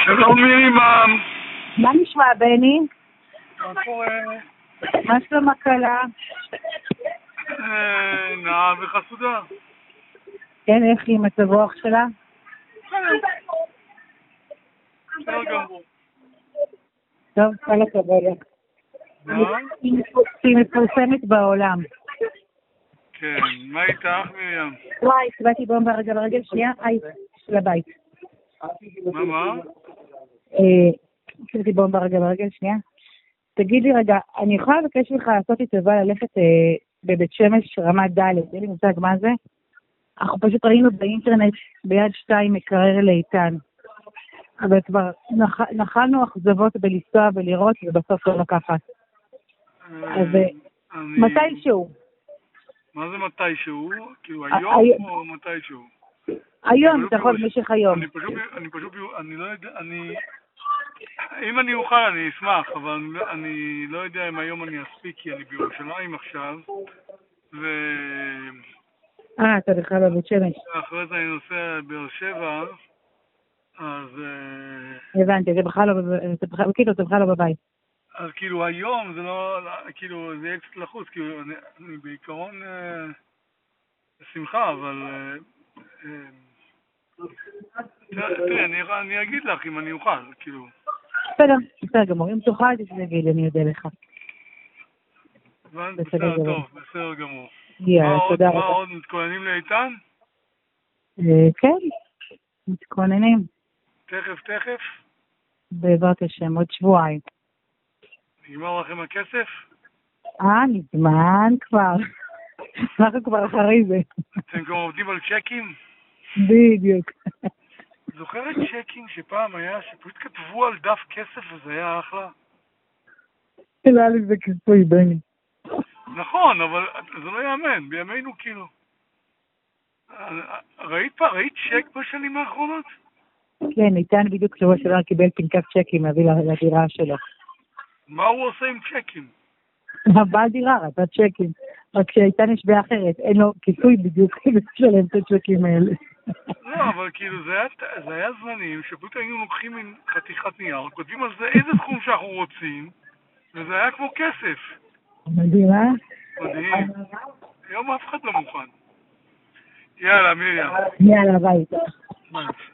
שלום מרים. מה נשמע, בני? מה קורה? מה שלום הכלה? נאה וחסודה. כן, איך היא מצב רוח שלה? בסדר גמור. טוב, כל הכבוד. מה? היא מפורסמת בעולם. כן, מה איתך מרים? וואי, קיבלתי בומבה ברגל שנייה, של הבית. מה? קיבלתי בומבה ברגל שנייה. תגיד לי רגע, אני יכולה לבקש לך לעשות לי טובה ללכת בבית שמש רמת ד', אין לי מושג מה זה? אנחנו פשוט ראינו באינטרנט ביד 2 מקרר לאיתן. אבל כבר נחלנו אכזבות בלנסוע ולראות ובסוף לא לקחת. אז מתישהו. מה זה מתישהו? כאילו היום או מתישהו? היום, אתה יכול במשך היום. אני לא יודע, אם אני אוכל אני אשמח, אבל אני לא יודע אם היום אני אספיק, כי אני בירושלים עכשיו, אתה בכלל בבית שמש. ואחרי זה אני נוסע באר שבע, אז הבנתי, זה בכלל לא בבית. אז כאילו היום זה לא, כאילו זה יהיה קצת לחוץ, כאילו אני בעיקרון שמחה, אבל תראה, אני אגיד לך אם אני אוכל, כאילו. בסדר גמור, אם תוכל תגיד, אני יודע לך. בסדר טוב, בסדר גמור. יאללה, תודה רבה. מה עוד, מתכוננים לאיתן? כן, מתכוננים. תכף? בעזרת השם, עוד שבועיים. נגמר לכם הכסף? מזמן כבר. אנחנו כבר אחרי זה. אתם כבר עובדים על צ'קים? בדיוק. זוכרת צ'קים שפעם היה, שפשוט כתבו על דף כסף וזה היה אחלה? לא היה לי זה כספוי, בני. נכון, אבל זה לא יאמן, בימינו כאילו. ראית צ'ק בשנים האחרונות? כן, איתן בדיוק שבוע שעבר קיבל פנקס צ'קים להביא לדירה שלו. מה הוא עושה עם צ'קים? הבעל דירה רצה צ'קים, רק שאיתן יש בעיה אחרת, אין לו כיסוי בדיוק לשלם את הצ'קים האלה. לא, אבל כאילו זה היה זמנים שפשוט היינו לוקחים עם חתיכת נייר, כותבים על זה איזה סכום שאנחנו רוצים, וזה היה כמו כסף. מדהים, מדהים. היום אף אחד לא מוכן. יאללה, מרים. יאללה, ביי.